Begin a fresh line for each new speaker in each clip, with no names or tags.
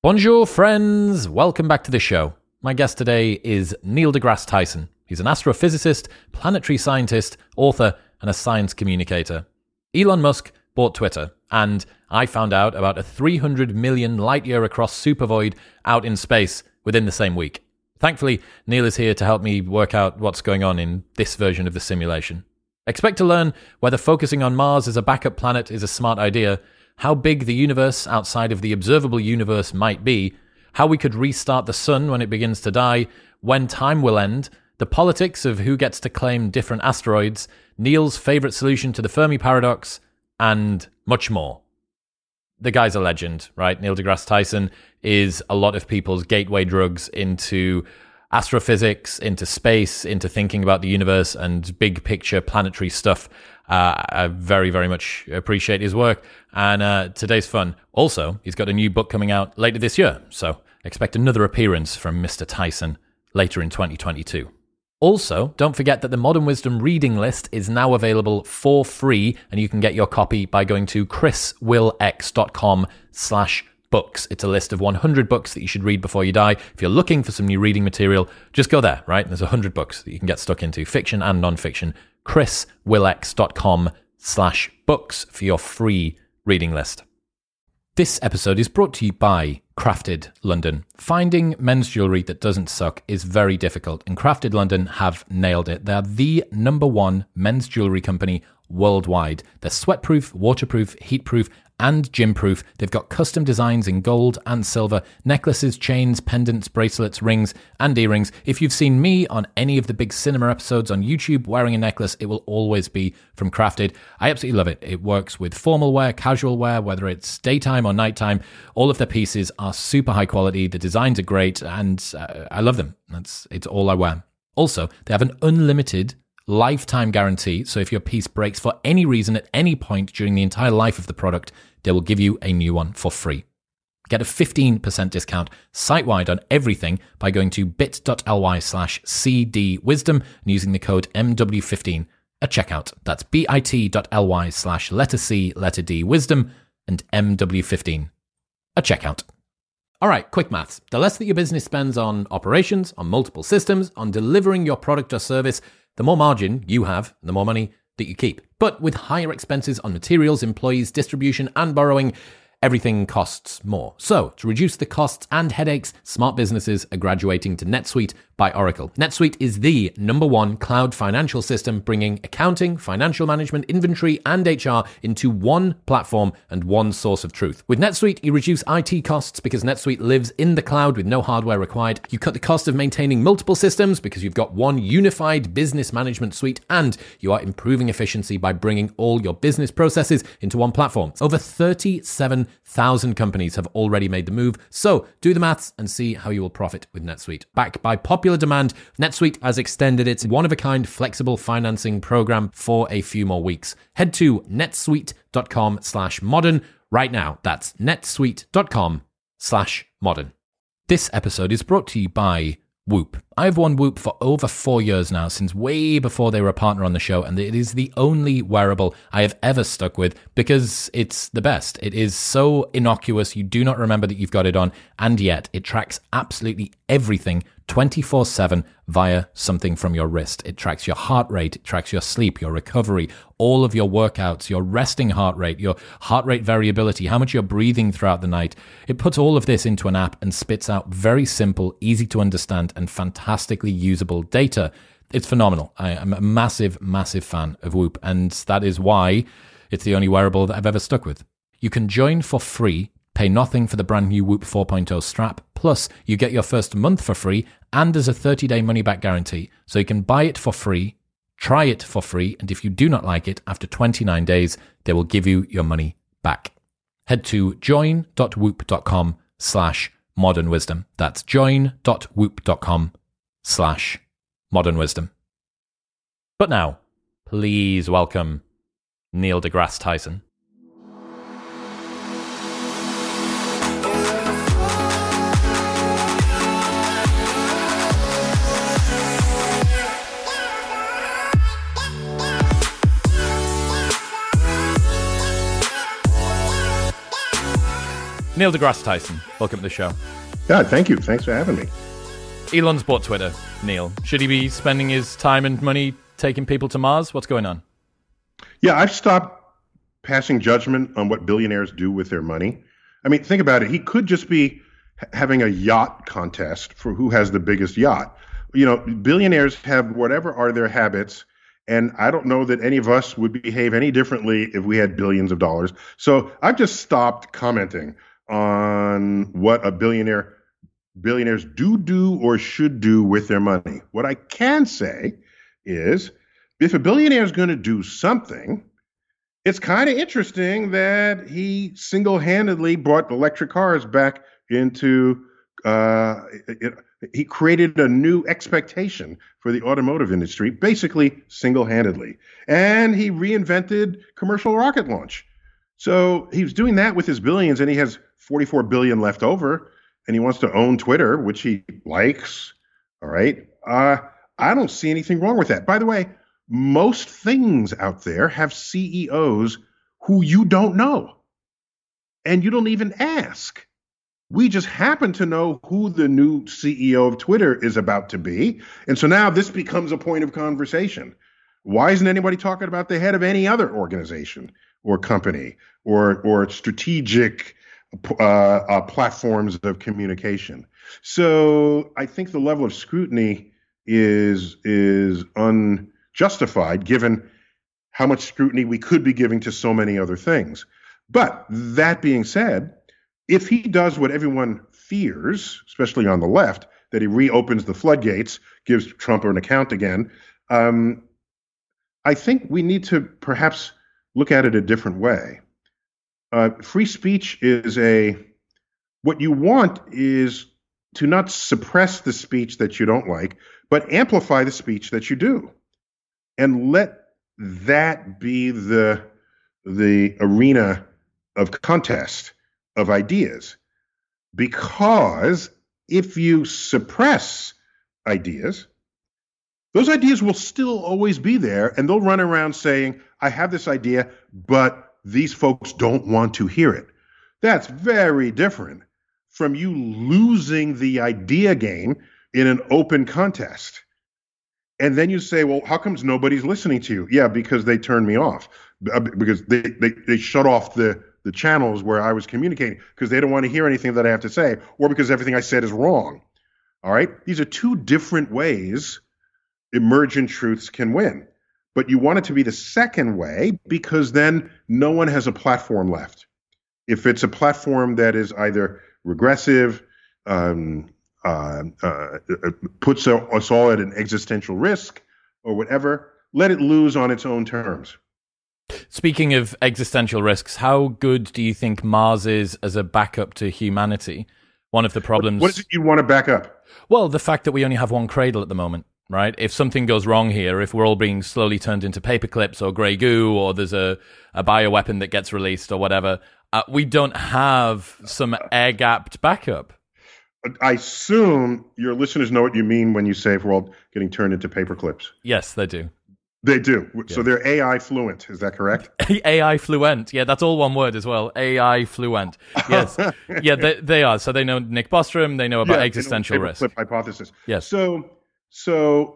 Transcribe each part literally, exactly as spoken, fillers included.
Bonjour, friends. Welcome back to the show. My guest today is Neil deGrasse Tyson. He's an astrophysicist, planetary scientist, author, and a science communicator. Elon Musk bought Twitter, and I found out about a three hundred million light-year across supervoid out in space within the same week. Thankfully, Neil is here to help me work out what's going on in this version of the simulation. Expect to learn whether focusing on Mars as a backup planet is a smart idea, how big the universe outside of the observable universe might be, how we could restart the sun when it begins to die, when time will end, the politics of who gets to claim different asteroids, Neil's favourite solution to the Fermi paradox, and much more. The guy's a legend, right? Neil deGrasse Tyson is a lot of people's gateway drugs into astrophysics, into space, into thinking about the universe and big picture planetary stuff. Uh, I very, very much appreciate his work, and uh, today's fun. Also, he's got a new book coming out later this year, so expect another appearance from Mister Tyson later in twenty twenty-two. Also, don't forget that the Modern Wisdom reading list is now available for free, and you can get your copy by going to chriswillx.com slash books. It's a list of one hundred books that you should read before you die. If you're looking for some new reading material, just go there, right? There's one hundred books that you can get stuck into, fiction and non-fiction. chriswillx.com slash books for your free reading list. This episode is brought to you by Crafted London. Finding men's jewellery that doesn't suck is very difficult, and Crafted London have nailed it. They're the number one men's jewellery company worldwide. They're sweatproof, waterproof, heatproof, and gym-proof. They've got custom designs in gold and silver, necklaces, chains, pendants, bracelets, rings, and earrings. If you've seen me on any of the big cinema episodes on YouTube wearing a necklace, it will always be from Crafted. I absolutely love it. It works with formal wear, casual wear, whether it's daytime or nighttime. All of their pieces are super high quality. The designs are great, and uh, I love them. That's it's all I wear. Also, they have an unlimited lifetime guarantee, so if your piece breaks for any reason at any point during the entire life of the product, they will give you a new one for free. Get a fifteen percent discount site-wide on everything by going to bit.ly slash cdwisdom and using the code M W fifteen at checkout. That's bit.ly slash letter C, letter D, wisdom, and M W fifteen at checkout. All right, quick maths. The less that your business spends on operations, on multiple systems, on delivering your product or service, the more margin you have, the more money that you keep. But with higher expenses on materials, employees, distribution, and borrowing, everything costs more. So, to reduce the costs and headaches, smart businesses are graduating to NetSuite by Oracle. NetSuite is the number one cloud financial system, bringing accounting, financial management, inventory, and H R into one platform and one source of truth. With NetSuite, you reduce I T costs because NetSuite lives in the cloud with no hardware required. You cut the cost of maintaining multiple systems because you've got one unified business management suite, and you are improving efficiency by bringing all your business processes into one platform. Over thirty-seven thousand companies have already made the move, so do the maths and see how you will profit with NetSuite. Backed by popular demand, NetSuite has extended its one-of-a-kind flexible financing program for a few more weeks. Head to netsuite.com slash modern right now. That's netsuite.com slash modern. This episode is brought to you by Whoop. I've worn Whoop for over four years now, since way before they were a partner on the show, and it is the only wearable I have ever stuck with because it's the best. It is so innocuous, you do not remember that you've got it on, and yet it tracks absolutely everything twenty-four seven via something from your wrist. It tracks your heart rate, it tracks your sleep, your recovery, all of your workouts, your resting heart rate, your heart rate variability, how much you're breathing throughout the night. It puts all of this into an app and spits out very simple, easy to understand, and fantastically usable data. It's phenomenal. I am a massive, massive fan of Whoop, and that is why it's the only wearable that I've ever stuck with. You can join for free, pay nothing for the brand new Whoop four point oh strap, plus you get your first month for free, and there's a thirty-day money-back guarantee. So you can buy it for free, try it for free, and if you do not like it, after twenty-nine days, they will give you your money back. Head to join.whoop.com slash modern wisdom. That's join.whoop.com slash modern wisdom. But now, please welcome Neil deGrasse Tyson. Neil deGrasse Tyson, welcome to the show.
Yeah, thank you. Thanks for having me.
Elon's bought Twitter, Neil. Should he be spending his time and money taking people to Mars? What's going on?
Yeah, I've stopped passing judgment on what billionaires do with their money. I mean, think about it. He could just be having a yacht contest for who has the biggest yacht. You know, billionaires have whatever are their habits, and I don't know that any of us would behave any differently if we had billions of dollars. So I've just stopped commenting on what a billionaire billionaires do do or should do with their money. What I can say is, if a billionaire is going to do something, it's kind of interesting that he single-handedly brought electric cars back into, uh, it, he created a new expectation for the automotive industry, basically single-handedly. And he reinvented commercial rocket launch. So he was doing that with his billions, and he has forty-four billion left over, and he wants to own Twitter, which he likes. All right. Uh, I don't see anything wrong with that. By the way, most things out there have C E Os who you don't know, and you don't even ask. We just happen to know who the new C E O of Twitter is about to be. And so now this becomes a point of conversation. Why isn't anybody talking about the head of any other organization or company or, or strategic uh, uh, platforms of communication? So I think the level of scrutiny is, is unjustified given how much scrutiny we could be giving to so many other things. But that being said, if he does what everyone fears, especially on the left, that he reopens the floodgates, gives Trump an account again, um, I think we need to perhaps look at it a different way. Uh, free speech is a, what you want is to not suppress the speech that you don't like, but amplify the speech that you do. And let that be the, the arena of contest of ideas. Because if you suppress ideas, those ideas will still always be there, and they'll run around saying, I have this idea, but these folks don't want to hear it. That's very different from you losing the idea game in an open contest. And then you say, well, how comes nobody's listening to you? Yeah, because they turned me off. Because they, they, they shut off the, the channels where I was communicating because they don't want to hear anything that I have to say, or because everything I said is wrong. All right? These are two different ways emergent truths can win. But you want it to be the second way because then no one has a platform left. If it's a platform that is either regressive, um, uh, uh, puts us all at an existential risk or whatever, let it lose on its own terms.
Speaking of existential risks, how good do you think Mars is as a backup to humanity? One of the problems...
What is it you want to back up?
Well, the fact that we only have one cradle at the moment, right? If something goes wrong here, if we're all being slowly turned into paper clips or grey goo, or there's a, a bioweapon that gets released or whatever, uh, we don't have some air-gapped backup.
I assume your listeners know what you mean when you say if we're all getting turned into paper clips.
Yes, they do.
They do.
Yes.
So they're A I fluent. Is that correct?
A I fluent. Yeah, that's all one word as well. A I fluent. Yes. Yeah, they, they are. So they know Nick Bostrom. They know about yeah, existential risk.
Clip hypothesis.
Yes.
So, so,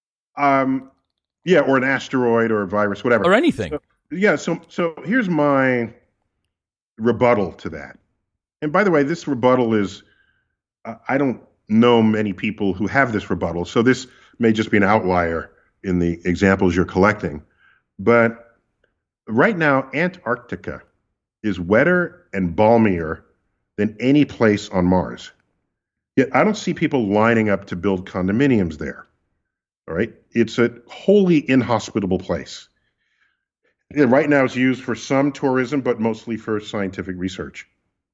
um, yeah, or an asteroid or a virus, whatever.
Or anything.
So, yeah. So, so here's my rebuttal to that. And by the way, this rebuttal is, uh, I don't know many people who have this rebuttal. So this may just be an outlier in the examples you're collecting. But right now, Antarctica is wetter and balmier than any place on Mars. Yet I don't see people lining up to build condominiums there. All right? It's a wholly inhospitable place. Yeah, right now it's used for some tourism, but mostly for scientific research.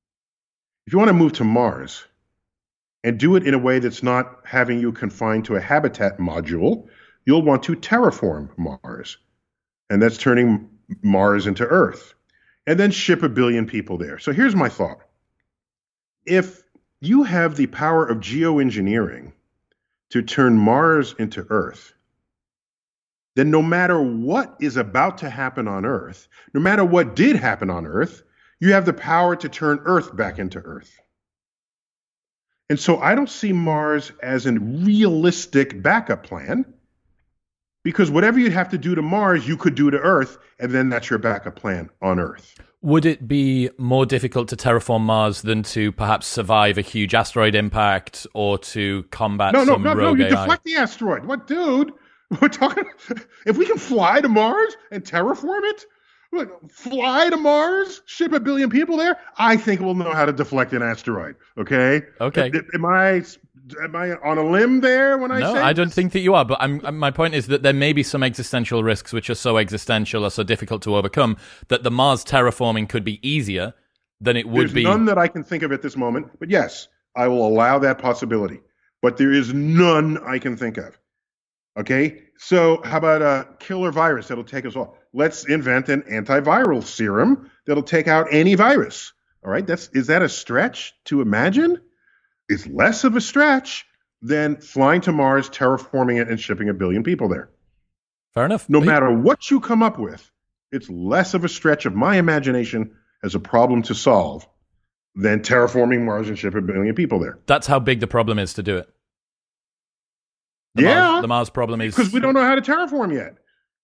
If you want to move to Mars and do it in a way that's not having you confined to a habitat module, you'll want to terraform Mars. And that's turning Mars into Earth. And then ship a billion people there. So here's my thought. If you have the power of geoengineering to turn Mars into Earth, then no matter what is about to happen on Earth, no matter what did happen on Earth, you have the power to turn Earth back into Earth. And so I don't see Mars as a realistic backup plan, because whatever you'd have to do to Mars, you could do to Earth, and then that's your backup plan on Earth.
Would it be more difficult to terraform Mars than to perhaps survive a huge asteroid impact or to combat
no, no,
some
no,
rogue
no, you
A I?
deflect the asteroid. What, dude? We're talking. If we can fly to Mars and terraform it, look, fly to Mars, ship a billion people there, I think we'll know how to deflect an asteroid. Okay.
Okay.
Am I am I on a limb there when I
no,
say?
No, I don't
this?
think that you are. But I'm, my point is that there may be some existential risks which are so existential or so difficult to overcome that the Mars terraforming could be easier than it would
There's
be.
None that I can think of at this moment. But yes, I will allow that possibility. But there is none I can think of. Okay, so how about a killer virus that'll take us all? Let's invent an antiviral serum that'll take out any virus. All right, that's is that a stretch to imagine? It's less of a stretch than flying to Mars, terraforming it, and shipping a billion people there.
Fair enough.
No matter what you come up with, it's less of a stretch of my imagination as a problem to solve than terraforming Mars and ship a billion people there.
That's how big the problem is to do it. The
yeah,
Mars, the Mars problem is
because we don't know how to terraform yet.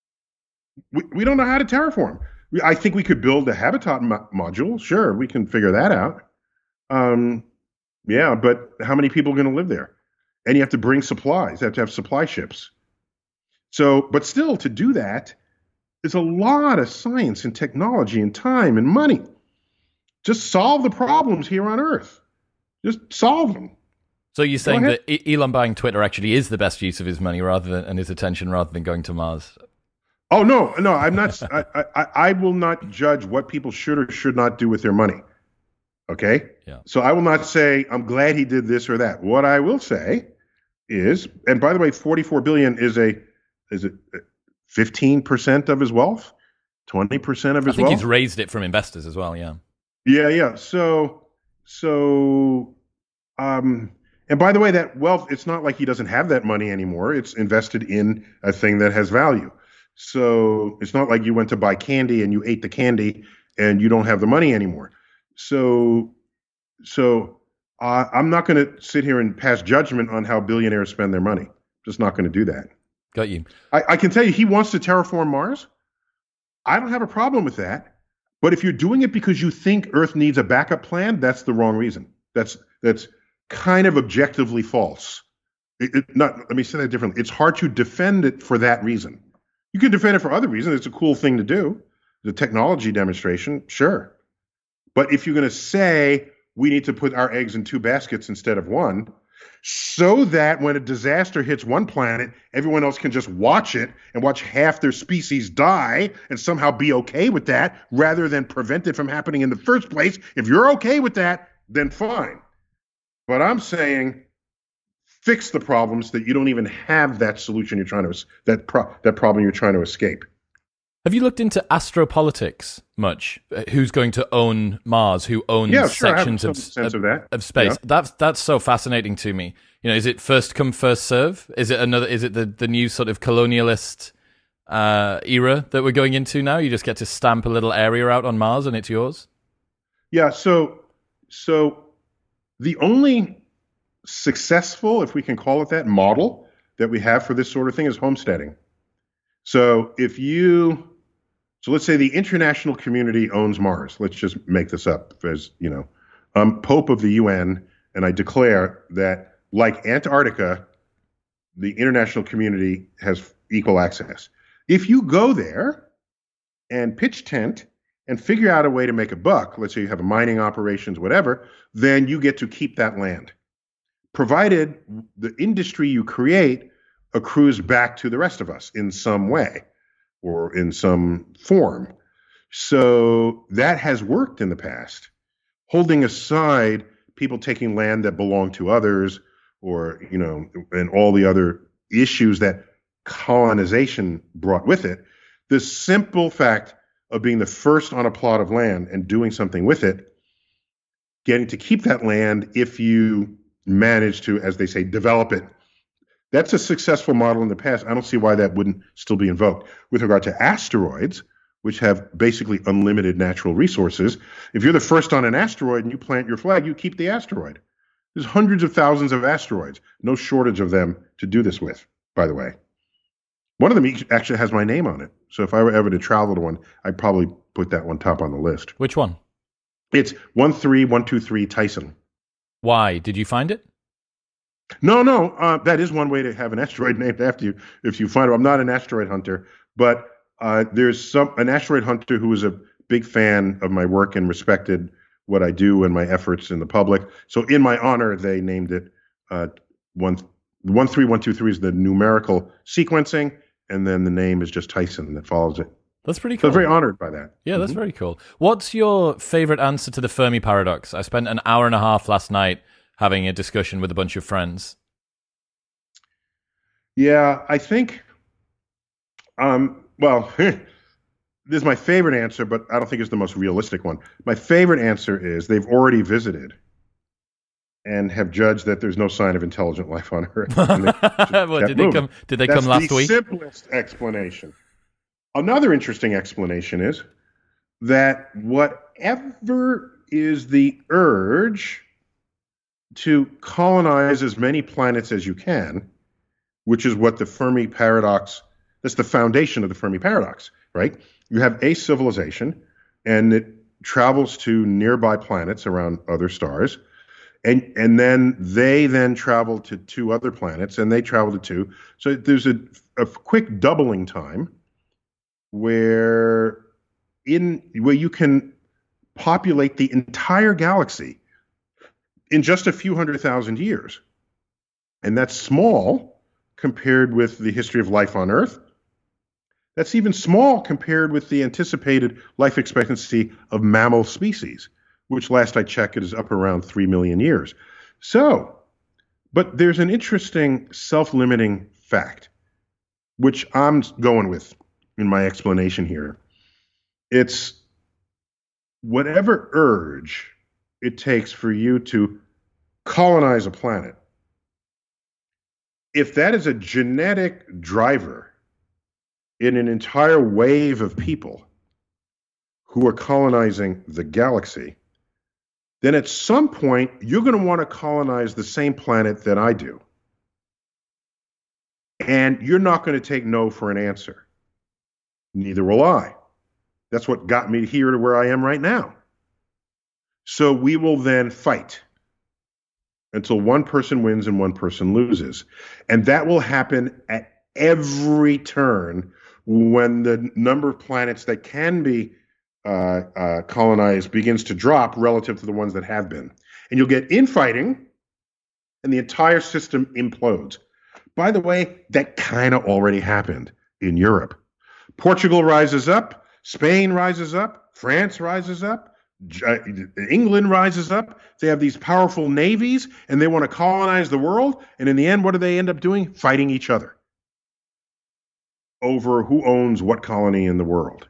We we don't know how to terraform. We, I think we could build a habitat mo- module. Sure, we can figure that out. Um, yeah, but how many people are going to live there? And you have to bring supplies. You have to have supply ships. So, but still, to do that, there's a lot of science and technology and time and money. Just solve the problems here on Earth. Just solve them.
So you're saying that Elon buying Twitter actually is the best use of his money rather than and his attention rather than going to Mars?
Oh no, no, I'm not. I, I, I will not judge what people should or should not do with their money. Okay.
Yeah.
So I will not say I'm glad he did this or that. What I will say is, and by the way, forty-four billion is a is it fifteen percent of his wealth, twenty percent of his
I think
wealth.
He's raised it from investors as well. Yeah.
Yeah, yeah. So so um. And by the way, that wealth, it's not like he doesn't have that money anymore. It's invested in a thing that has value. So it's not like you went to buy candy and you ate the candy and you don't have the money anymore. So, so uh, I'm not going to sit here and pass judgment on how billionaires spend their money. Just not going to do that.
Got you.
I, I can tell you, he wants to terraform Mars. I don't have a problem with that. But if you're doing it because you think Earth needs a backup plan, that's the wrong reason. That's that's. kind of objectively false. It, it, not, let me say that differently. It's hard to defend it for that reason. You can defend it for other reasons. It's a cool thing to do. The technology demonstration, sure. But if you're going to say we need to put our eggs in two baskets instead of one, so that when a disaster hits one planet, everyone else can just watch it and watch half their species die and somehow be okay with that rather than prevent it from happening in the first place, if you're okay with that, then fine. But I'm saying fix the problems that you don't even have that solution you're trying to that pro, that problem you're trying to escape.
Have you looked into astropolitics much? Who's going to own Mars? Who owns
yeah, sure,
sections
I have
of,
some sense
of,
of, that.
of space?
Yeah.
That's that's so fascinating to me. You know, is it first come first serve? Is it another? Is it the, the new sort of colonialist uh, era that we're going into now? You just get to stamp a little area out on Mars and it's yours.
Yeah. So so. The only successful, if we can call it that, model that we have for this sort of thing is homesteading. So if you, so let's say the international community owns Mars. Let's just make this up as, you know, I'm Pope of the U N, and I declare that, like Antarctica, the international community has equal access. If you go there and pitch tent and figure out a way to make a buck, let's say you have a mining operations, whatever, then you get to keep that land, provided the industry you create accrues back to the rest of us in some way or in some form. So that has worked in the past, holding aside people taking land that belong to others or, you know, and all the other issues that colonization brought with it. The simple fact of being the first on a plot of land and doing something with it, getting to keep that land if you manage to, as they say, develop it. That's a successful model in the past. I don't see why that wouldn't still be invoked. With regard to asteroids, which have basically unlimited natural resources. If you're the first on an asteroid and you plant your flag, you keep the asteroid. There's hundreds of thousands of asteroids, no shortage of them to do this with, by the way. One of them actually has my name on it. So if I were ever to travel to one, I'd probably put that one top on the list.
Which one?
It's one three one two three Tyson.
Why? Did you find it?
No, no. Uh, that is one way to have an asteroid named after you if you find it. I'm not an asteroid hunter, but uh, there's some an asteroid hunter who was a big fan of my work and respected what I do and my efforts in the public. So in my honor, they named it uh, one one three one two three is the numerical sequencing, and then the name is just Tyson that follows it.
That's pretty cool.
So I'm very honored by that.
Yeah, that's mm-hmm. very cool. What's your favorite answer to the Fermi paradox? I spent an hour and a half last night having a discussion with a bunch of friends.
Yeah, I think, um, well, this is my favorite answer, but I don't think it's the most realistic one. My favorite answer is they've already visited and have judged that there's no sign of intelligent life on Earth.
Well, did they come? Did they
That's
come last
the
week?
Simplest explanation. Another interesting explanation is that whatever is the urge to colonize as many planets as you can, which is what the Fermi paradox, that's the foundation of the Fermi paradox, right? You have a civilization, and it travels to nearby planets around other stars, and and then they then travel to two other planets, and they travel to two. So there's a, a quick doubling time where in where you can populate the entire galaxy in just a few hundred thousand years. And that's small compared with the history of life on Earth. That's even small compared with the anticipated life expectancy of mammal species, which last I checked is up around three million years. So, but there's an interesting self-limiting fact, which I'm going with in my explanation here. It's whatever urge it takes for you to colonize a planet. If that is a genetic driver in an entire wave of people who are colonizing the galaxy, then at some point you're going to want to colonize the same planet that I do. And you're not going to take no for an answer. Neither will I. That's what got me here to where I am right now. So we will then fight until one person wins and one person loses. And that will happen at every turn when the number of planets that can be uh, uh, colonized begins to drop relative to the ones that have been. And you'll get infighting, and the entire system implodes. By the way, that kind of already happened in Europe. Portugal rises up, Spain rises up, France rises up, England rises up. They have these powerful navies, and they want to colonize the world. And in the end, what do they end up doing? Fighting each other over who owns what colony in the world.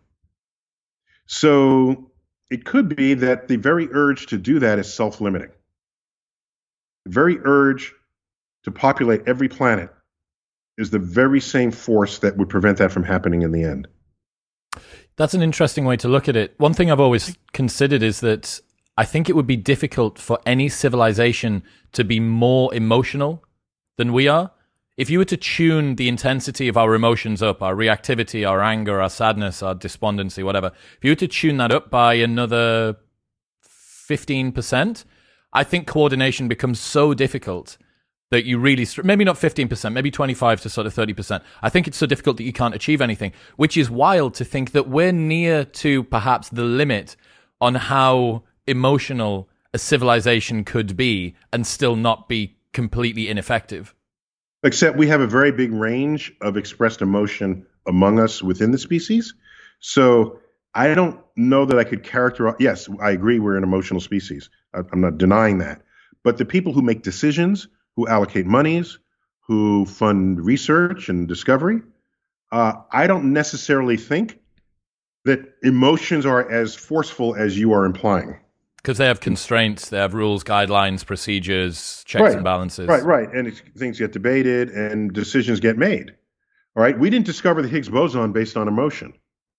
So it could be that the very urge to do that is self-limiting. The very urge to populate every planet is the very same force that would prevent that from happening in the end.
That's an interesting way to look at it. One thing I've always considered is that I think it would be difficult for any civilization to be more emotional than we are. If you were to tune the intensity of our emotions up, our reactivity, our anger, our sadness, our despondency, whatever, if you were to tune that up by another fifteen percent, I think coordination becomes so difficult that you really, maybe not fifteen percent, maybe twenty-five to sort of thirty percent. I think it's so difficult that you can't achieve anything, which is wild to think that we're near to perhaps the limit on how emotional a civilization could be and still not be completely ineffective.
Except we have a very big range of expressed emotion among us within the species. So I don't know that I could characterize, yes, I agree we're an emotional species. I'm not denying that. But the people who make decisions, who allocate monies, who fund research and discovery, uh, I don't necessarily think that emotions are as forceful as you are implying.
Because they have constraints, they have rules, guidelines, procedures, checks
right.
and balances.
Right, right. And it's, things get debated and decisions get made. All right. We didn't discover the Higgs boson based on emotion.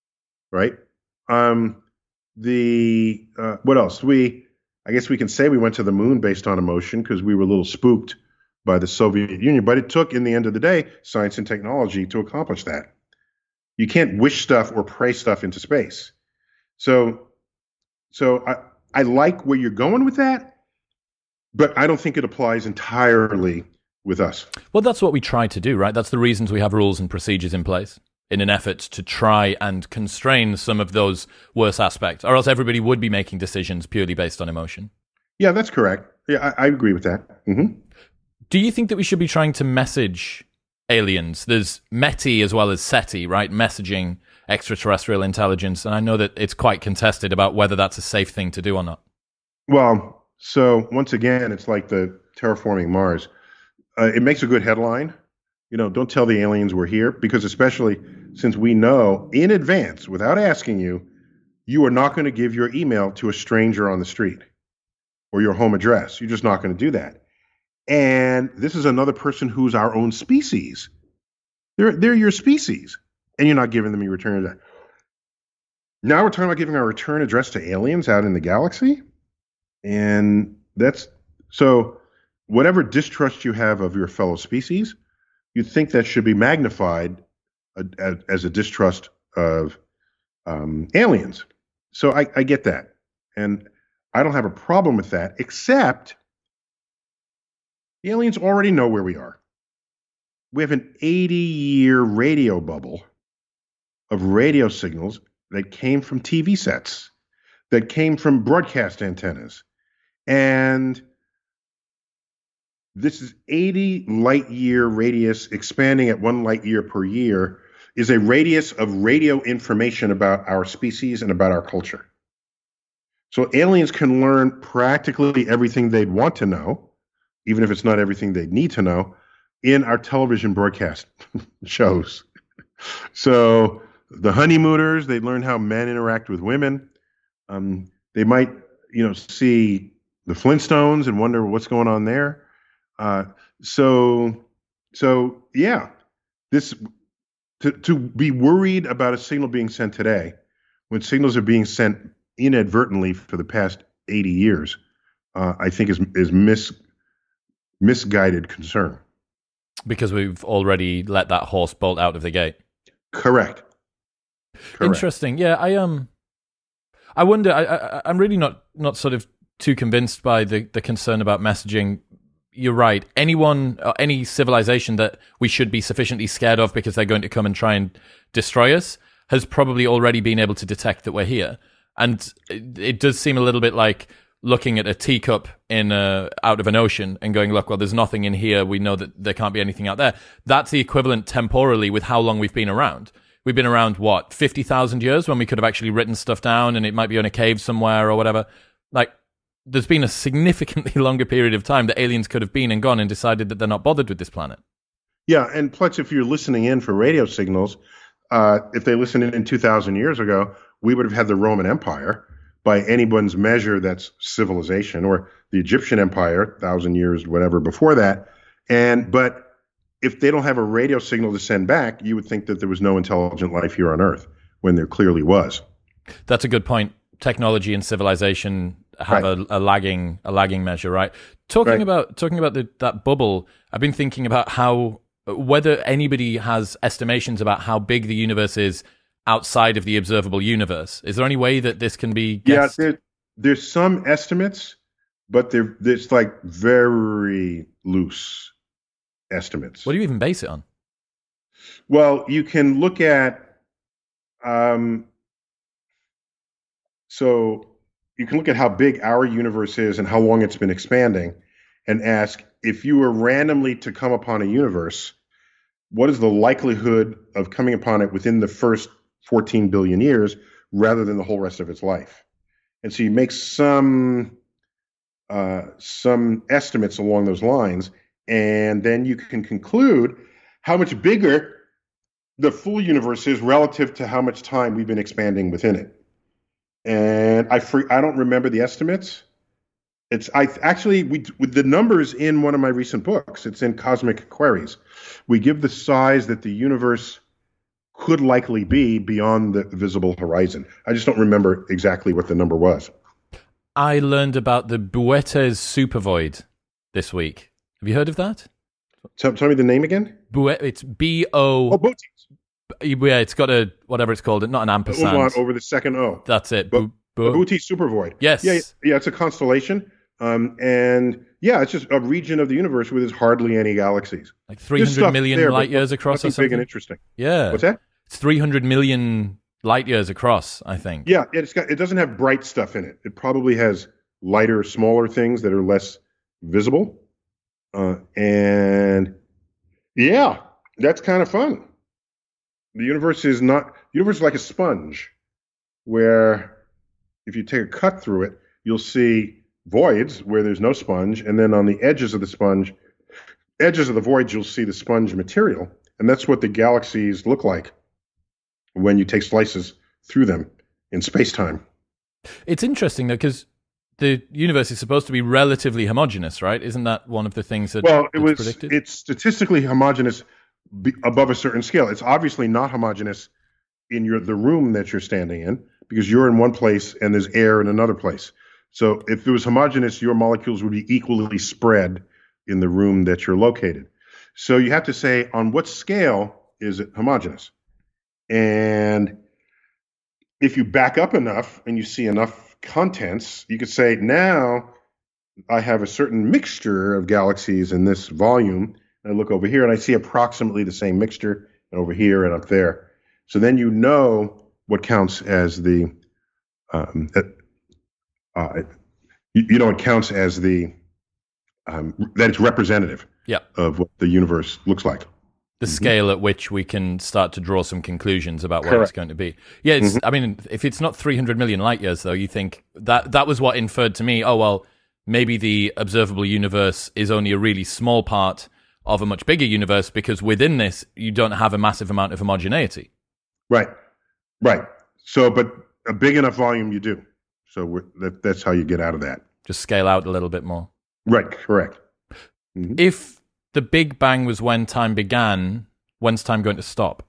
right? Um, the uh, what else? We, I guess we can say we went to the moon based on emotion because we were a little spooked by the Soviet Union, but it took, in the end of the day, science and technology to accomplish that. You can't wish stuff or pray stuff into space. So, so I, I like where you're going with that, but I don't think it applies entirely with us.
Well, that's what we try to do, right? That's the reasons we have rules and procedures in place in an effort to try and constrain some of those worse aspects, or else everybody would be making decisions purely based on emotion.
Yeah, that's correct. Yeah, I, I agree with that. Mm-hmm.
Do you think that we should be trying to message aliens? There's METI as well as SETI, right? Messaging extraterrestrial intelligence. And I know that it's quite contested about whether that's a safe thing to do or not.
Well, so once again, it's like the terraforming Mars. Uh, it makes a good headline. You know, don't tell the aliens we're here, because especially since we know in advance, without asking you, you are not going to give your email to a stranger on the street or your home address. You're just not going to do that. And this is another person who's our own species. They're they're your species, and you're not giving them your return address. Now we're talking about giving our return address to aliens out in the galaxy, and that's so. Whatever distrust you have of your fellow species, you'd think that should be magnified uh, as a distrust of um, aliens. So I, I get that, and I don't have a problem with that, except the aliens already know where we are. We have an eighty-year radio bubble of radio signals that came from T V sets, that came from broadcast antennas. And this is eighty light year radius, expanding at one light year per year, is a radius of radio information about our species and about our culture. So aliens can learn practically everything they'd want to know, even if it's not everything they need to know, in our television broadcast shows. So the honeymooners, they learn how men interact with women. Um, they might, you know, see the Flintstones and wonder what's going on there. Uh, so, so yeah, this to to be worried about a signal being sent today, when signals are being sent inadvertently for the past eighty years, uh, I think is is mis. misguided concern.
Because we've already let that horse bolt out of the gate.
Correct. Correct.
Interesting. Yeah, I um, I wonder. I, I I'm really not not sort of too convinced by the the concern about messaging. You're right. Anyone, uh, any civilization that we should be sufficiently scared of because they're going to come and try and destroy us has probably already been able to detect that we're here. And it, it does seem a little bit like looking at a teacup in a, out of an ocean and going, look, well, there's nothing in here. We know that there can't be anything out there. That's the equivalent temporally with how long we've been around. We've been around, what, fifty thousand years, when we could have actually written stuff down and it might be in a cave somewhere or whatever. Like, there's been a significantly longer period of time that aliens could have been and gone and decided that they're not bothered with this planet.
Yeah, and plus, if you're listening in for radio signals, uh, if they listened in two thousand years ago, we would have had the Roman Empire. By anyone's measure, that's civilization, or the Egyptian Empire, thousand years, whatever, before that. And but if they don't have a radio signal to send back, you would think that there was no intelligent life here on Earth, when there clearly was.
That's a good point. Technology and civilization have right. a, a lagging a lagging measure, right? Talking right. about talking about the, that bubble, I've been thinking about how whether anybody has estimations about how big the universe is outside of the observable universe. Is there any way that this can be guessed?
Yeah, there, there's some estimates, but they're it's like very loose estimates.
What do you even base it on?
Well, you can look at um, so you can look at how big our universe is and how long it's been expanding, and ask, if you were randomly to come upon a universe, what is the likelihood of coming upon it within the first fourteen billion years rather than the whole rest of its life? And so you make some uh, some estimates along those lines, and then you can conclude how much bigger the full universe is relative to how much time we've been expanding within it. And I free, I don't remember the estimates. It's I actually we with the numbers in one of my recent books. It's in Cosmic Queries. We give the size that the universe could likely be beyond the visible horizon. I just don't remember exactly what the number was.
I learned about the Boötes supervoid this week. Have you heard of that?
Tell, tell me the name again.
Boötes, it's B O.
Oh, Boötes.
Yeah, it's got a whatever it's called, not an ampersand.
Umlaut over the second O.
That's it.
Bo-
Bo-
Boötes supervoid.
Yes.
Yeah, yeah, it's a constellation. Um, and yeah, it's just a region of the universe where there's hardly any galaxies.
Like three hundred million
there,
light years across or something?
Big and interesting.
Yeah.
What's that?
It's three hundred million light years across, I think.
Yeah, it's got, it doesn't have bright stuff in it. It probably has lighter, smaller things that are less visible. Uh, and yeah, that's kind of fun. The universe is not, the universe is like a sponge where if you take a cut through it, you'll see voids where there's no sponge, and then on the edges of the sponge, edges of the voids, you'll see the sponge material, and that's what the galaxies look like when you take slices through them in space-time.
It's interesting, though, because the universe is supposed to be relatively homogeneous, right? Isn't that one of the things that
well, it was
predicted?
It's statistically homogeneous be, above a certain scale. It's obviously not homogeneous in your the room that you're standing in, because you're in one place and there's air in another place. So if it was homogeneous, your molecules would be equally spread in the room that you're located. So you have to say, on what scale is it homogeneous? And if you back up enough and you see enough contents, you could say, now I have a certain mixture of galaxies in this volume. And I look over here and I see approximately the same mixture, and over here and up there. So then you know what counts as the um, Uh, you, you know, it counts as the um, that it's representative
yeah.
of what the universe looks like.
The mm-hmm. scale at which we can start to draw some conclusions about what
Correct.
It's going to be. Yeah, it's,
Mm-hmm.
I mean, if it's not three hundred million light years, though, you think that that was what inferred to me. Oh, well, maybe the observable universe is only a really small part of a much bigger universe, because within this, you don't have a massive amount of homogeneity.
Right, right. So, but a big enough volume, you do. So we're, that, that's how you get out of that.
Just scale out a little bit more.
Right, correct. Mm-hmm.
If the Big Bang was when time began, when's time going to stop?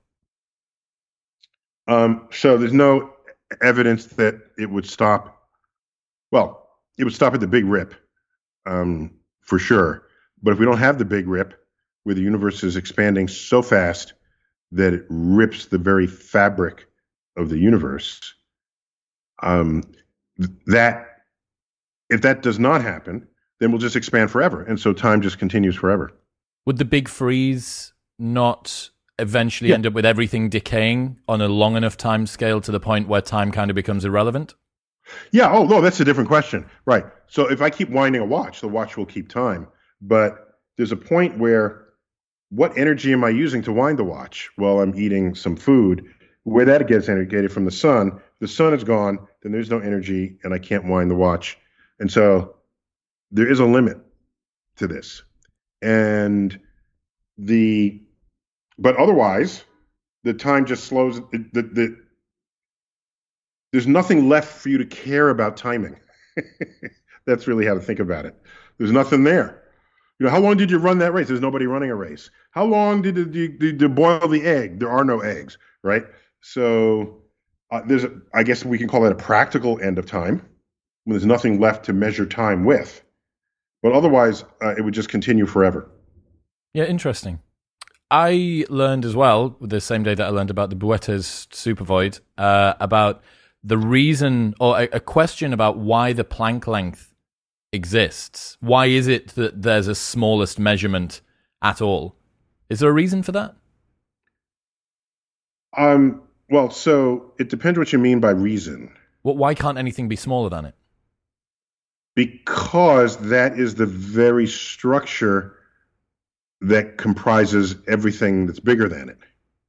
Um, so there's no evidence that it would stop. Well, it would stop at the Big Rip, um, for sure. But if we don't have the Big Rip, where the universe is expanding so fast that it rips the very fabric of the universe, um, that if that does not happen, then we'll just expand forever. And so time just continues forever.
Would the big freeze not eventually
Yeah.
end up with everything decaying on a long enough time scale to the point where time kind of becomes irrelevant?
Yeah. Oh, no, that's a different question. Right. So if I keep winding a watch, the watch will keep time. But there's a point where, what energy am I using to wind the watch? Well, I'm eating some food. Where that gets energated from the sun, the sun is gone, then there's no energy, and I can't wind the watch. And so there is a limit to this. And the, but otherwise, the time just slows. The, the, the, there's nothing left for you to care about timing. That's really how to think about it. There's nothing there. You know, how long did you run that race? There's nobody running a race. How long did you, did you, did you boil the egg? There are no eggs, right? So uh, there's, a, I guess we can call it a practical end of time, when there's nothing left to measure time with. But otherwise, uh, it would just continue forever.
Yeah, interesting. I learned as well, the same day that I learned about the Boötes supervoid, uh, about the reason, or a, a question about why the Planck length exists. Why is it that there's a smallest measurement at all? Is there a reason for that?
Um. Well, so it depends what you mean by reason.
Well, why can't anything be smaller than it?
Because that is the very structure that comprises everything that's bigger than it.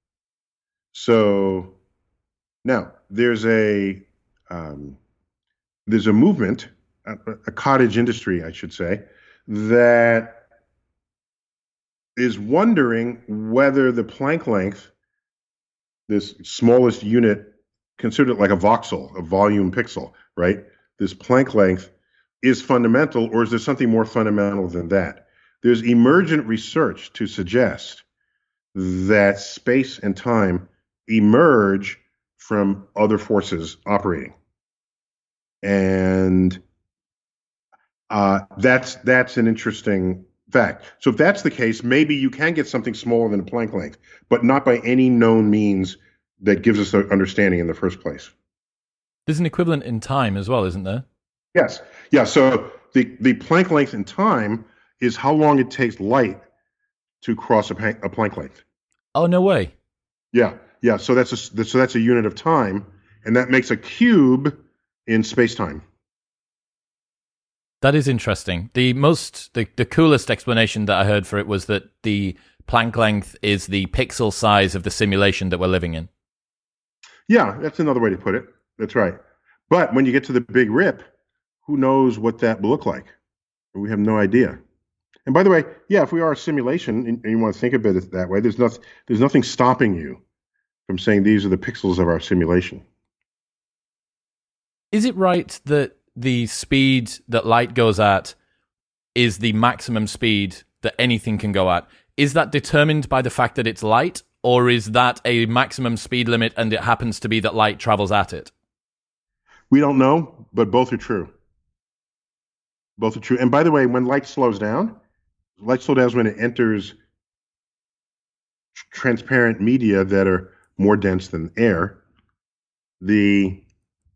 So now there's a um, there's a movement, a, a cottage industry, I should say, that is wondering whether the Planck length, this smallest unit, considered like a voxel, a volume pixel, right? This Planck length is fundamental, or is there something more fundamental than that? There's emergent research to suggest that space and time emerge from other forces operating. And uh, that's that's an interesting fact. So if that's the case, maybe you can get something smaller than a Planck length, but not by any known means that gives us an understanding in the first place.
There's an equivalent in time as well, isn't there?
Yes. Yeah. So the, the Planck length in time is how long it takes light to cross a, a Planck length.
Oh, no way.
Yeah. Yeah. So that's a, so that's a unit of time, and that makes a cube in space-time.
That is interesting. The most, the, the coolest explanation that I heard for it was that the Planck length is the pixel size of the simulation that we're living in.
Yeah, that's another way to put it. That's right. But when you get to the Big Rip, who knows what that will look like? We have no idea. And by the way, yeah, if we are a simulation and you want to think of it that way, there's nothing, there's nothing stopping you from saying these are the pixels of our simulation.
Is it right that the speed that light goes at is the maximum speed that anything can go at? Is that determined by the fact that it's light, or is that a maximum speed limit and it happens to be that light travels at it?
We don't know, but both are true. Both are true. And by the way, when light slows down, light slows down when it enters transparent media that are more dense than air. The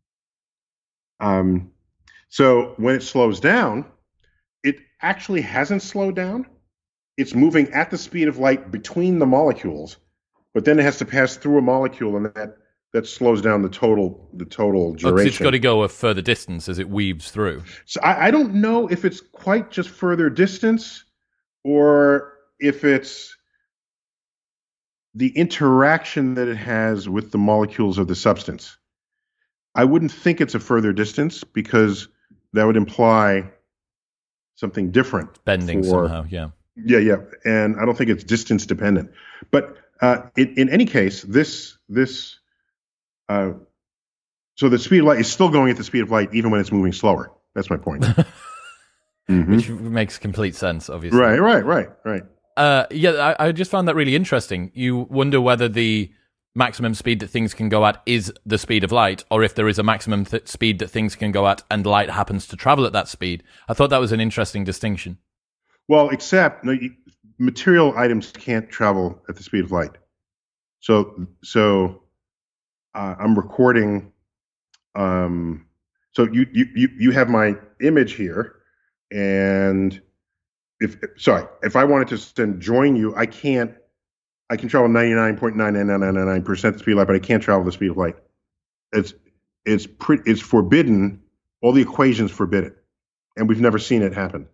um, so when it slows down, it actually hasn't slowed down. It's moving at the speed of light between the molecules, but then it has to pass through a molecule, and that that slows down the total the total duration.
Oh, it's got to go a further distance as it weaves through.
So I, I don't know if it's quite just further distance, or if it's the interaction that it has with the molecules of the substance. I wouldn't think it's a further distance, because that would imply something different.
Bending
for,
somehow, yeah.
Yeah, yeah. And I don't think it's distance dependent. But uh, in, in any case, this, this uh, so the speed of light is still going at the speed of light even when it's moving slower. That's my point. Mm-hmm.
Which makes complete sense, obviously.
Right, right, right, right.
Uh, yeah, I, I just found that really interesting. You wonder whether the maximum speed that things can go at is the speed of light, or if there is a maximum th- speed that things can go at and light happens to travel at that speed. I thought that was an interesting distinction.
Well, except no, material items can't travel at the speed of light. So, so uh, I'm recording. Um, so you, you you you have my image here, and if sorry, if I wanted to then join you, I can't. I can travel ninety-nine point nine nine nine nine nine percent the speed of light, but I can't travel the speed of light. It's it's pre- it's forbidden. All the equations forbid it, and we've never seen it happen.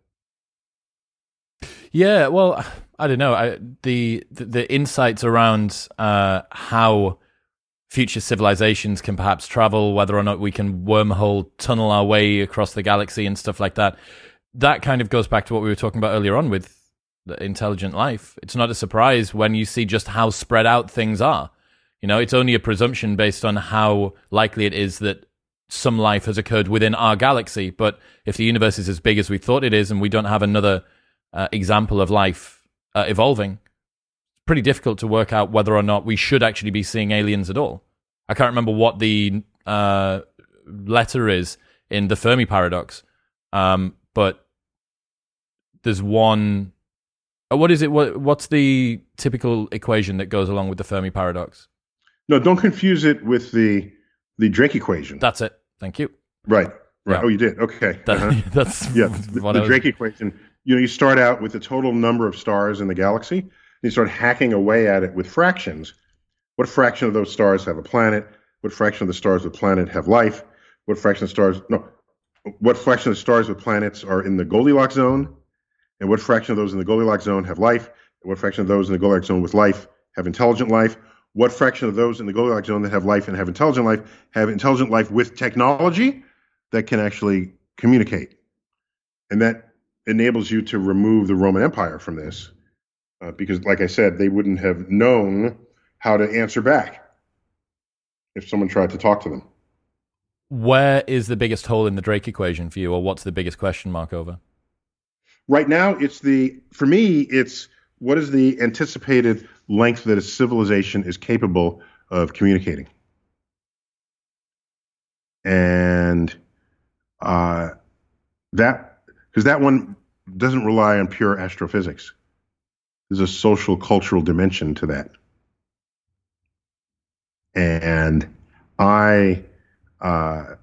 Yeah, well, I don't know. I, the, the the insights around uh, how future civilizations can perhaps travel, whether or not we can wormhole tunnel our way across the galaxy and stuff like that, that kind of goes back to what we were talking about earlier on with the intelligent life. It's not a surprise when you see just how spread out things are. You know, it's only a presumption based on how likely it is that some life has occurred within our galaxy. But if the universe is as big as we thought it is, and we don't have another uh, example of life uh, evolving, it's pretty difficult to work out whether or not we should actually be seeing aliens at all. I can't remember what the uh, letter is in the Fermi paradox, um, but there's one. What is it? What, what's the typical equation that goes along with the Fermi paradox?
No, don't confuse it with the the Drake equation.
That's it. Thank you.
Right. Right.
Yeah.
Oh, you did. Okay.
That,
uh-huh.
That's
yeah. The, the
was...
Drake equation. You know, you start out with the total number of stars in the galaxy, and you start hacking away at it with fractions. What fraction of those stars have a planet? What fraction of the stars with planet have life? What fraction of stars? No. What fraction of the stars with planets are in the Goldilocks zone? And what fraction of those in the Goldilocks zone have life? And what fraction of those in the Goldilocks zone with life have intelligent life? What fraction of those in the Goldilocks zone that have life and have intelligent life have intelligent life with technology that can actually communicate? And that enables you to remove the Roman Empire from this, uh, because, like I said, they wouldn't have known how to answer back if someone tried to talk to them.
Where is the biggest hole in the Drake equation for you, or what's the biggest question mark over?
Right now, it's the, for me, it's what is the anticipated length that a civilization is capable of communicating. And uh, that, because that one doesn't rely on pure astrophysics. There's a social, cultural dimension to that. And I, uh,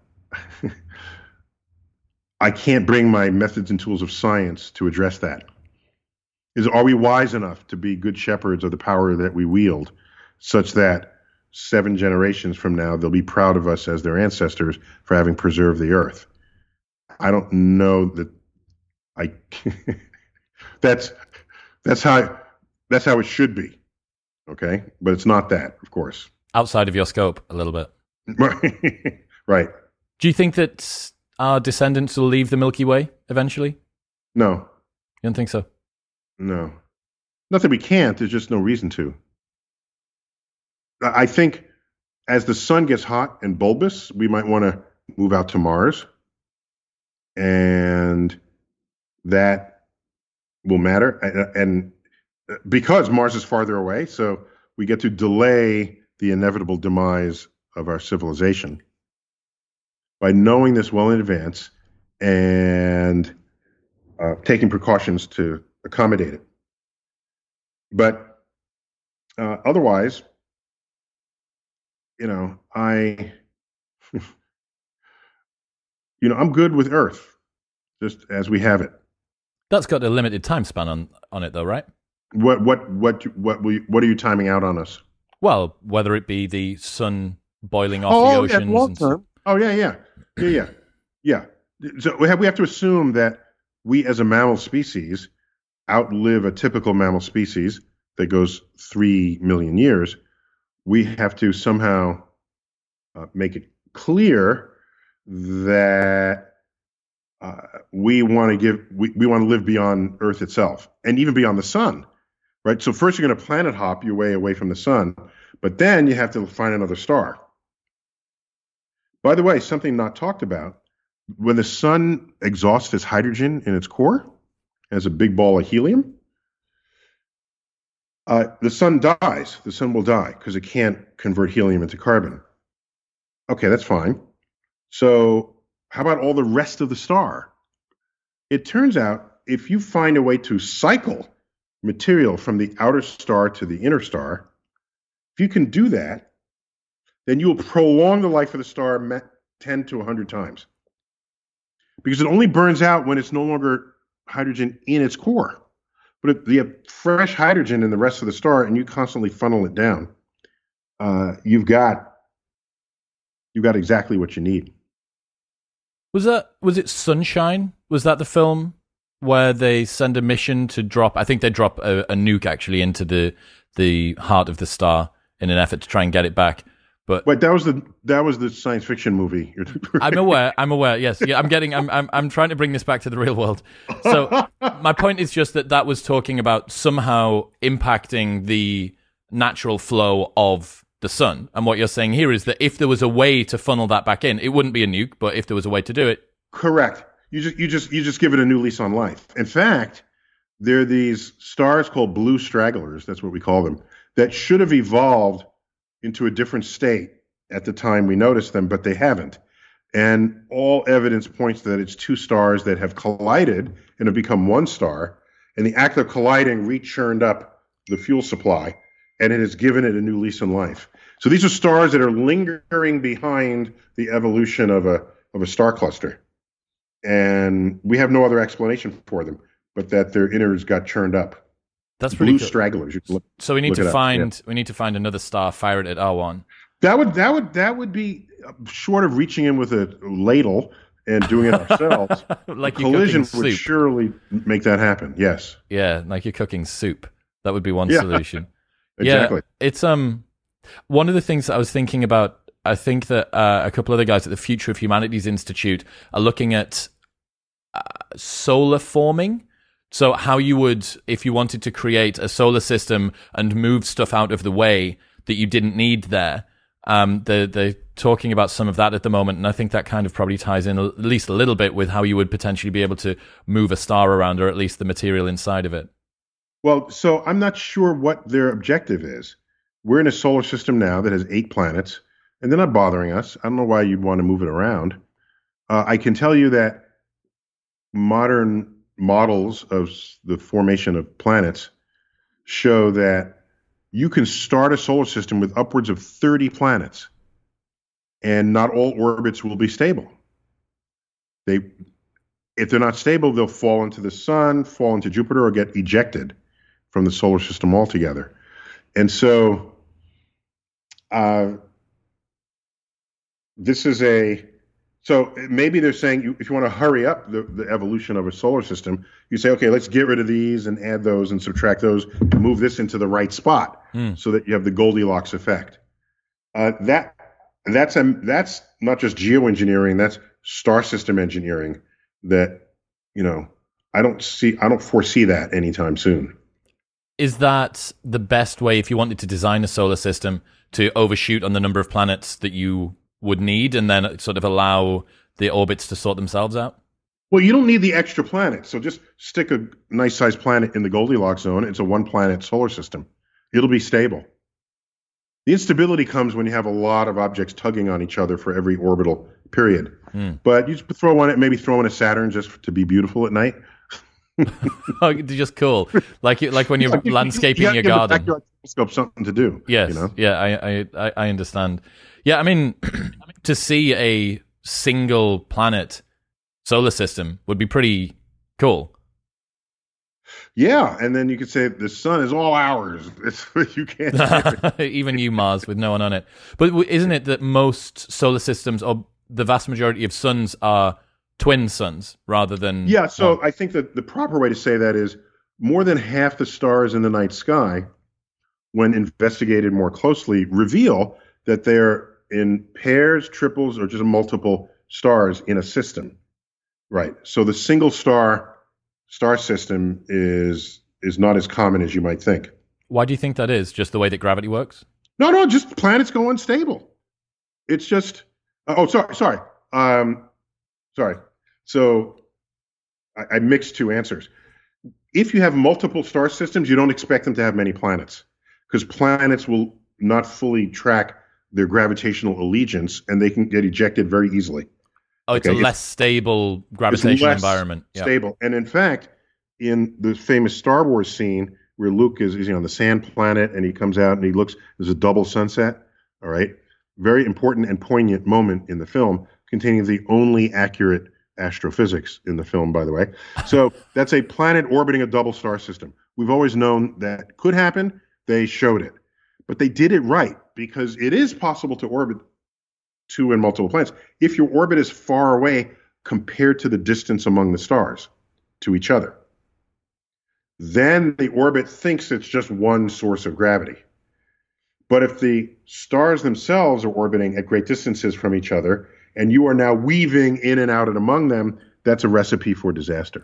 I can't bring my methods and tools of science to address that. Is, are we wise enough to be good shepherds of the power that we wield, such that seven generations from now they'll be proud of us as their ancestors for having preserved the earth? I don't know that I. that's that's how that's how it should be, okay? But it's not that, of course.
Outside of your scope, a little bit.
Right. Right.
Do you think that our descendants will leave the Milky Way eventually?
No.
You don't think so?
No. Not that we can't. There's just no reason to. I think as the sun gets hot and bulbous, we might want to move out to Mars. And that will matter. And because Mars is farther away, so we get to delay the inevitable demise of our civilization by knowing this well in advance and uh, taking precautions to accommodate it. But uh, otherwise, you know, I, you know, I'm good with Earth, just as we have it.
That's got a limited time span on, on it, though, right?
What what what what will you, what are you timing out on us?
Well, whether it be the sun boiling off
oh,
the
oh,
oceans.
Yeah, long term. Oh yeah, yeah, yeah, yeah, yeah. So we have we have to assume that we, as a mammal species, outlive a typical mammal species that goes three million years. We have to somehow uh, make it clear that uh, we want to give we, we want to live beyond Earth itself and even beyond the sun, right? So first you're going to planet hop your way away from the sun, but then you have to find another star. By the way, something not talked about, when the sun exhausts its hydrogen in its core as a big ball of helium, uh, the sun dies. The sun will die because it can't convert helium into carbon. Okay, that's fine. So how about all the rest of the star? It turns out if you find a way to cycle material from the outer star to the inner star, if you can do that, then you will prolong the life of the star ten to one hundred times. Because it only burns out when it's no longer hydrogen in its core. But if you have fresh hydrogen in the rest of the star and you constantly funnel it down, uh, you've got you've got exactly what you need.
Was that was it Sunshine? Was that the film where they send a mission to drop? I think they drop a, a nuke actually into the the heart of the star in an effort to try and get it back. But
wait, that was the that was the science fiction movie.
I'm aware. I'm aware. Yes. Yeah. I'm getting. I'm. I'm. I'm trying to bring this back to the real world. So my point is just that that was talking about somehow impacting the natural flow of the sun. And what you're saying here is that if there was a way to funnel that back in, it wouldn't be a nuke. But if there was a way to do it,
correct. You just. You just. You just give it a new lease on life. In fact, there are these stars called blue stragglers. That's what we call them. That should have evolved into a different state at the time we noticed them, but they haven't. And all evidence points that it's two stars that have collided and have become one star. And the act of colliding re-churned up the fuel supply, and it has given it a new lease on life. So these are stars that are lingering behind the evolution of a of a star cluster. And we have no other explanation for them, but that their innards got churned up.
That's pretty
blue
cool.
stragglers. You can look,
so we need to
up,
find
yeah.
we need to find another star, fire it at R one.
That would that would that would be short of reaching in with a ladle and doing it ourselves.
Like
a collision would
soup.
surely make that happen. Yes.
Yeah, like you're cooking soup. That would be one
yeah.
solution.
Exactly.
Yeah, it's um one of the things that I was thinking about. I think that uh, a couple of the guys at the Future of Humanities Institute are looking at uh, solar forming. So how you would, if you wanted to create a solar system and move stuff out of the way that you didn't need there, um, they're, they're talking about some of that at the moment, and I think that kind of probably ties in at least a little bit with how you would potentially be able to move a star around, or at least the material inside of it.
Well, so I'm not sure what their objective is. we're in a solar system now that has eight planets, and they're not bothering us. I don't know why you'd want to move it around. Uh, I can tell you that modern models of the formation of planets show that you can start a solar system with upwards of thirty planets, and not all orbits will be stable. They, if they're not stable, they'll fall into the sun, fall into Jupiter, or get ejected from the solar system altogether. And so, uh, this is a So maybe they're saying you, if you want to hurry up the, the evolution of a solar system, you say, okay, let's get rid of these and add those and subtract those and move this into the right spot mm. so that you have the Goldilocks effect. Uh, that that's a, that's not just geoengineering, that's star system engineering that, you know, I don't see, I don't foresee that anytime soon.
Is that the best way if you wanted to design a solar system to overshoot on the number of planets that you would need and then sort of allow the orbits to sort themselves out?
Well, you don't need the extra planets. So just stick a nice sized planet in the Goldilocks zone. It's a one planet solar system. It'll be stable. The instability comes when you have a lot of objects tugging on each other for every orbital period. Mm. But you just throw one, maybe throw in a Saturn just to be beautiful at night.
Oh, just cool, like you, like when you're yeah, landscaping you, you your garden.
Telescope something to do.
Yes,
you know?
yeah, I, I, I understand. Yeah, I mean, to see a single planet solar system would be pretty cool.
Yeah, and then you could say the sun is all ours. It's, you can't
even you, Mars, with no one on it. But isn't it that most solar systems, or the vast majority of suns, are twin suns rather than
yeah? So
one?
I think that the proper way to say that is more than half the stars in the night sky, when investigated more closely, reveal that they're in pairs, triples, or just multiple stars in a system. Right. So the single star star system is is not as common as you might think.
Why do you think that is? Just the way that gravity works?
No, no, just planets go unstable. It's just oh, sorry, sorry, um, sorry. So I, I mixed two answers. If you have multiple star systems, you don't expect them to have many planets, because planets will not fully track their gravitational allegiance, and they can get ejected very easily.
Oh, it's okay? a less it's, stable gravitational less environment.
Stable. Yeah. And in fact, in the famous Star Wars scene where Luke is, is you know, on the sand planet and he comes out and he looks, there's a double sunset. All right. Very important and poignant moment in the film, containing the only accurate astrophysics in the film, by the way. So that's a planet orbiting a double star system. We've always known that could happen. They showed it. But they did it right, because it is possible to orbit two and multiple planets if your orbit is far away compared to the distance among the stars to each other. Then the orbit thinks it's just one source of gravity. But if the stars themselves are orbiting at great distances from each other, and you are now weaving in and out and among them, that's a recipe for disaster.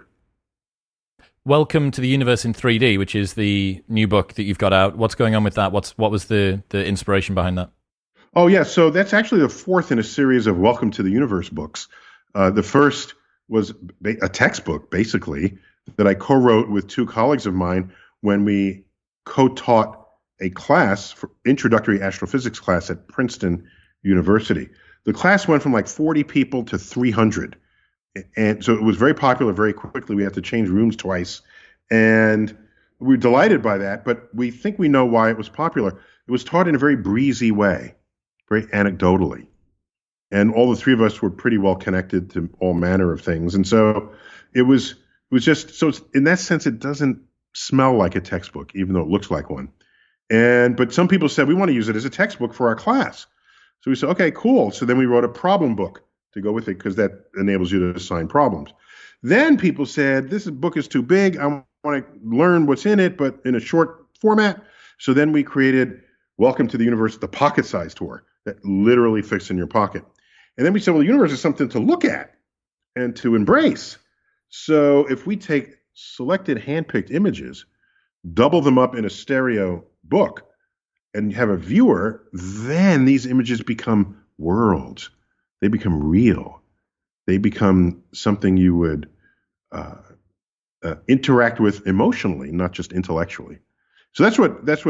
Welcome to the Universe in three D, which is the new book that you've got out. What's going on with that? What's what was the the inspiration behind that?
Oh, yeah. So that's actually the fourth in a series of Welcome to the Universe books. Uh, the first was ba- a textbook, basically, that I co-wrote with two colleagues of mine when we co-taught a class, for introductory astrophysics class at Princeton University. The class went from like forty people to three hundred. And so it was very popular very quickly. We had to change rooms twice. And we were delighted by that, but we think we know why it was popular. It was taught in a very breezy way, very anecdotally. And all the three of us were pretty well connected to all manner of things. And so it was it was just, so it's, in that sense, it doesn't smell like a textbook, even though it looks like one. And but some people said, we want to use it as a textbook for our class. So we said, okay, cool. So then we wrote a problem book to go with it, because that enables you to assign problems. Then people said, this book is too big. I want to learn what's in it, but in a short format. So then we created Welcome to the Universe, the pocket-sized tour that literally fits in your pocket. And then we said, well, the universe is something to look at and to embrace. So if we take selected hand-picked images, double them up in a stereo book, and have a viewer, then these images become worlds. They become real. They become something you would uh, uh, interact with emotionally, not just intellectually. So that's what that's what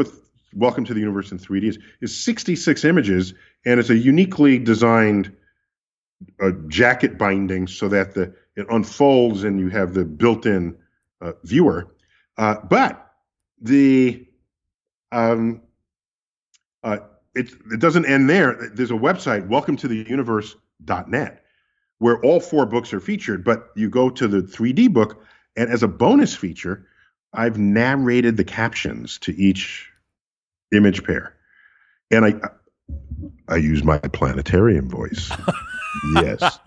Welcome to the Universe in three D is, is sixty-six images, and it's a uniquely designed uh, jacket binding so that the it unfolds and you have the built-in uh, viewer. Uh, but the um, uh, it, it doesn't end there. There's a website, welcome to the universe dot net, where all four books are featured, but you go to the three D book, and as a bonus feature, I've narrated the captions to each image pair. And I I use my planetarium voice. Yes.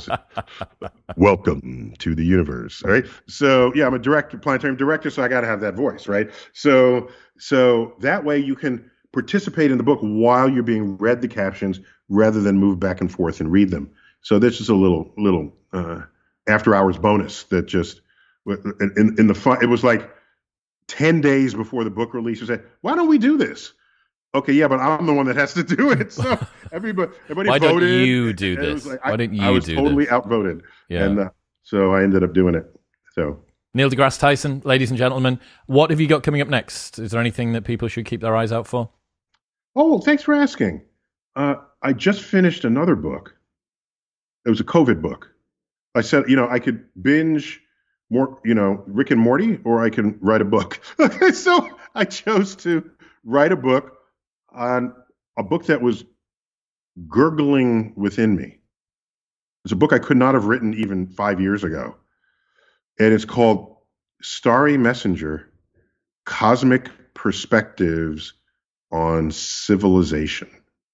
Welcome to the universe. All right. So yeah, I'm a director, planetarium director, so I got to have that voice, right? So so that way you can participate in the book while you're being read the captions rather than move back and forth and read them. So this is a little little uh, after hours bonus that just in, in the fun. It was like ten days before the book release. You said, "Why don't we do this?" Okay, yeah, but I'm the one that has to do it. So everybody, everybody
Why
voted.
Why don't you do this?
Like,
Why
I,
don't you
I was
do
totally
this?
outvoted,
Yeah.
and uh, so I ended up doing it. So
Neil deGrasse Tyson, ladies and gentlemen, what have you got coming up next? Is there anything that people should keep their eyes out for?
Oh, thanks for asking. Uh, I just finished another book. It was a COVID book. I said, you know, I could binge more, you know, Rick and Morty, or I can write a book. So I chose to write a book on a book that was gurgling within me. It's a book I could not have written even five years ago. And it's called Starry Messenger, Cosmic Perspectives on Civilization.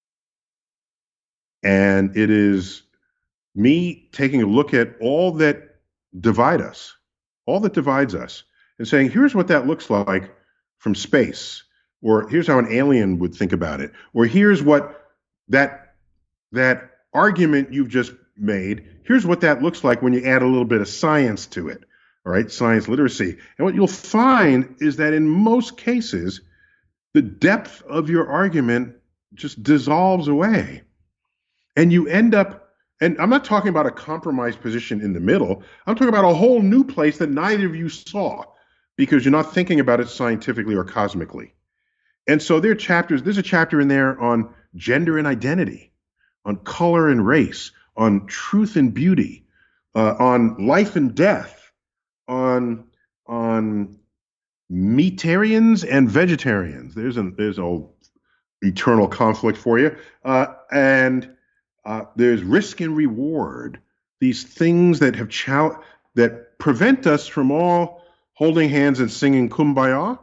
And it is me taking a look at all that divide us, all that divides us, and saying, here's what that looks like from space, or here's how an alien would think about it, or here's what that that argument you've just made, here's what that looks like when you add a little bit of science to it, all right, science literacy. And what you'll find is that in most cases, the depth of your argument just dissolves away. And you end up, and I'm not talking about a compromised position in the middle, I'm talking about a whole new place that neither of you saw because you're not thinking about it scientifically or cosmically. And so there are chapters, there's a chapter in there on gender and identity, on color and race, on truth and beauty, uh, on life and death, on on meatarians and vegetarians. There's an there's an eternal conflict for you, uh, and uh, there's risk and reward. These things that have chal- that prevent us from all holding hands and singing Kumbaya.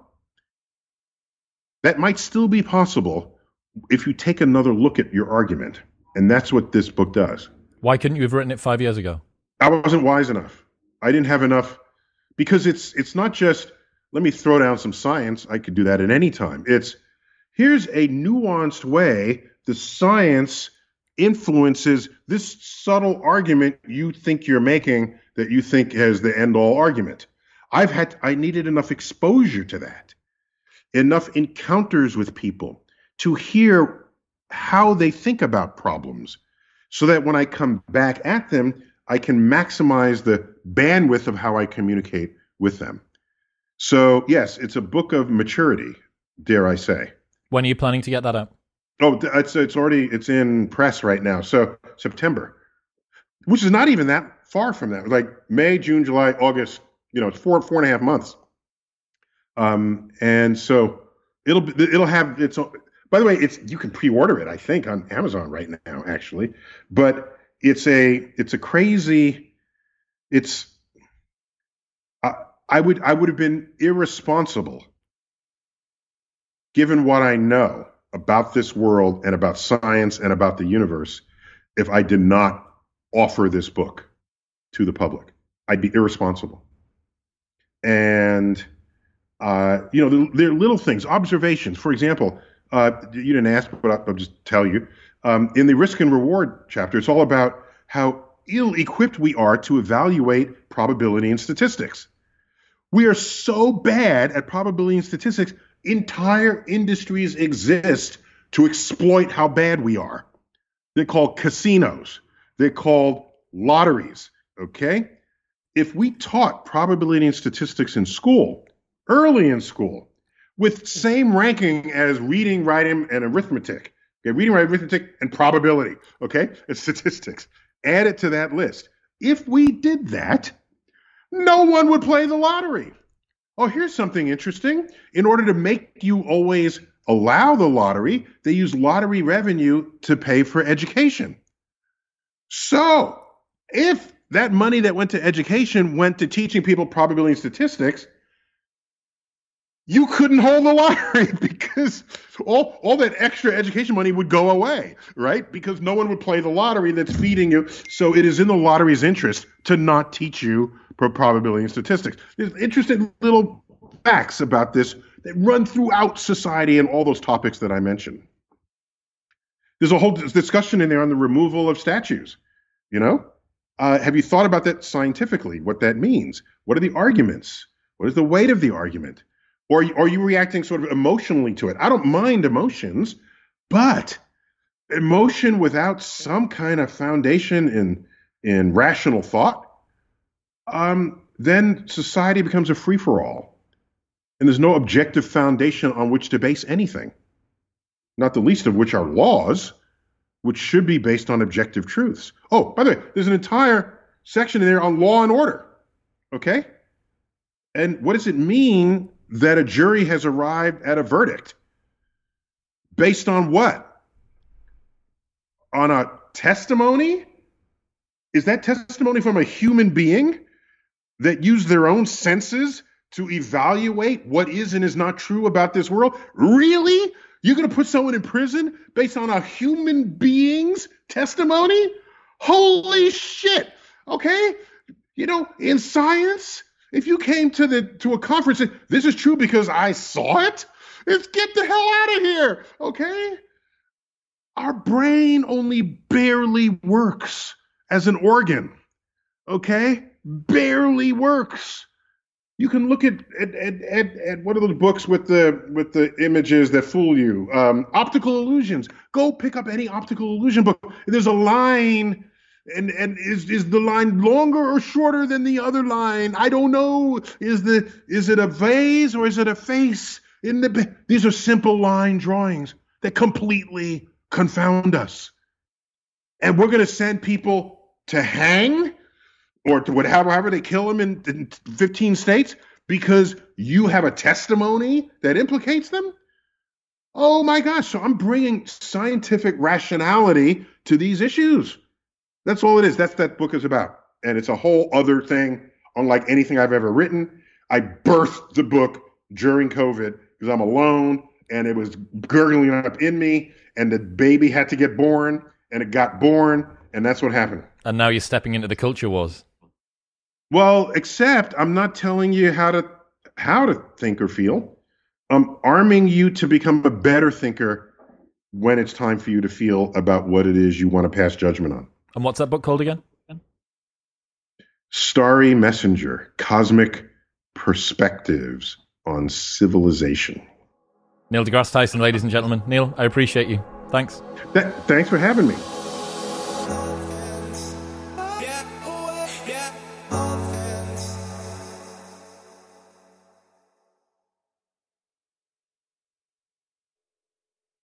That might still be possible if you take another look at your argument, and that's what this book does.
Why couldn't you have written it five years ago?
I wasn't wise enough. I didn't have enough, because it's it's not just, let me throw down some science. I could do that at any time. It's, here's a nuanced way the science influences this subtle argument you think you're making that you think has the end-all argument. I've had, I needed enough exposure to that, enough encounters with people to hear how they think about problems, so that when I come back at them, I can maximize the bandwidth of how I communicate with them. So yes, it's a book of maturity, dare I say.
When are you planning to get that out?
Oh, it's it's already, it's in press right now. So September, which is not even that far from that. Like May, June, July, August, you know, it's four, four and a half months. Um, and so it'll, it'll have its own, by the way, it's, you can pre-order it, I think, on Amazon right now, actually, but it's a, it's a crazy, it's, I, I would, I would have been irresponsible given what I know about this world and about science and about the universe if I did not offer this book to the public. I'd be irresponsible. And, uh, you know, there are little things, observations. For example, uh, you didn't ask, but I'll just tell you. Um, in the risk and reward chapter, it's all about how ill-equipped we are to evaluate probability and statistics. We are so bad at probability and statistics, entire industries exist to exploit how bad we are. They're called casinos. They're called lotteries, okay? If we taught probability and statistics in school, early in school, with same ranking as reading, writing, and arithmetic. Okay, reading, writing, arithmetic, and probability. Okay, and statistics. Add it to that list. If we did that, no one would play the lottery. Oh, here's something interesting. In order to make you always allow the lottery, they use lottery revenue to pay for education. So, if that money that went to education went to teaching people probability and statistics, you couldn't hold the lottery because all, all that extra education money would go away, right? Because no one would play the lottery that's feeding you. So it is in the lottery's interest to not teach you probability and statistics. There's interesting little facts about this that run throughout society and all those topics that I mentioned. There's a whole discussion in there on the removal of statues, you know? Uh, have you thought about that scientifically, what that means? What are the arguments? What is the weight of the argument? Or are you reacting sort of emotionally to it? I don't mind emotions, but emotion without some kind of foundation in in rational thought, um, then society becomes a free-for-all. And there's no objective foundation on which to base anything, not the least of which are laws, which should be based on objective truths. Oh, by the way, there's an entire section in there on law and order, okay? And what does it mean that a jury has arrived at a verdict? Based on what? On a testimony? Is that testimony from a human being that used their own senses to evaluate what is and is not true about this world? Really? You're going to put someone in prison based on a human being's testimony? Holy shit. Okay? You know, in science, if you came to the to a conference and this is true because I saw it, it's get the hell out of here, okay? Our brain only barely works as an organ, okay? Barely works. You can look at at, at, at, at what are those books with the with the images that fool you? Um, optical illusions. Go pick up any optical illusion book. There's a line. And and is is the line longer or shorter than the other line? I don't know. Is the is it a vase or is it a face in the? These are simple line drawings that completely confound us. And we're going to send people to hang or to whatever, however they kill them in, in fifteen states because you have a testimony that implicates them. Oh my gosh! So I'm bringing scientific rationality to these issues. That's all it is. That's that book is about. And it's a whole other thing, unlike anything I've ever written. I birthed the book during COVID because I'm alone and it was gurgling up in me and the baby had to get born and it got born and that's what happened.
And now you're stepping into the culture wars.
Well, except I'm not telling you how to how to think or feel. I'm arming you to become a better thinker when it's time for you to feel about what it is you want to pass judgment on.
And what's that book called again?
Starry Messenger, Cosmic Perspectives on Civilization.
Neil deGrasse Tyson, ladies and gentlemen. Neil, I appreciate you. Thanks.
That, thanks for having me.